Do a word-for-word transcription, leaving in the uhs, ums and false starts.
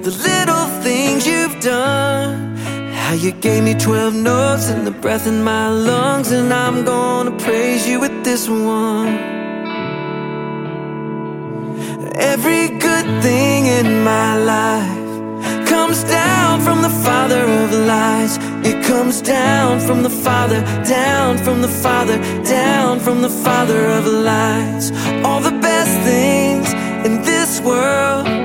the little things you've done. How you gave me twelve notes and the breath in my lungs, and I'm gonna praise you with this one. Every good thing in my life comes down from the Father of lies. It comes down from the Father, down from the Father, down from the Father of lies. All the best things in this world